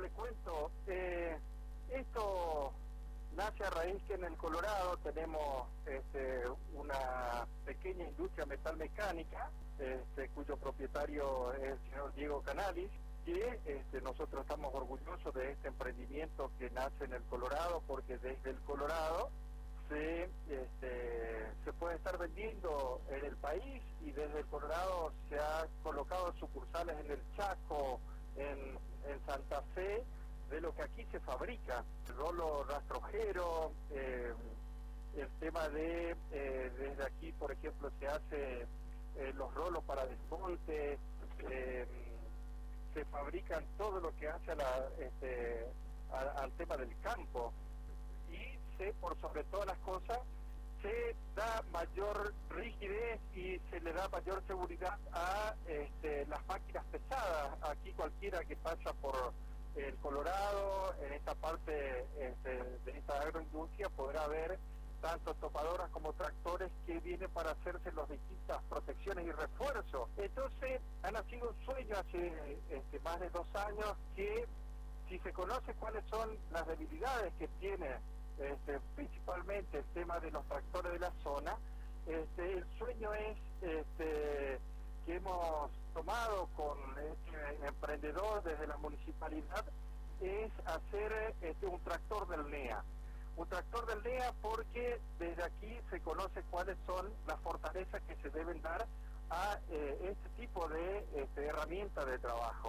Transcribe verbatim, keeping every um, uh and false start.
le cuento, eh, esto nace a raíz que en el Colorado tenemos este, una pequeña industria metalmecánica, este, cuyo propietario es el señor Diego Canalis, que este, nosotros estamos orgullosos de este emprendimiento que nace en el Colorado, porque desde el Colorado se, este, se puede estar vendiendo en el país, y desde el Colorado se ha colocado sucursales en el Chaco, en, en Santa Fe, de lo que aquí se fabrica, el rolo rastrojero, eh, el tema de, eh, desde aquí por ejemplo se hace eh, los rolos para desmonte, eh, se fabrican todo lo que hace a la, este, a, al tema del campo, y se, por sobre todas las cosas, se da mayor rigidez y se le da mayor seguridad a este, las máquinas pesadas. Aquí cualquiera que pasa por el Colorado, en esta parte este, de esta agroindustria, podrá ver tanto topadoras como tractores que vienen para hacerse las distintas protecciones y refuerzos. Entonces ha nacido un sueño hace este, más de dos años, que si se conoce cuáles son las debilidades que tiene este, principalmente el tema de los tractores de la zona, este, el sueño es este, que hemos tomado con este emprendedor desde la municipalidad, es hacer este, un tractor del N E A. Un tractor del N E A porque desde aquí se conoce cuáles son las fortalezas que se deben dar a eh, este tipo de este, herramientas de trabajo.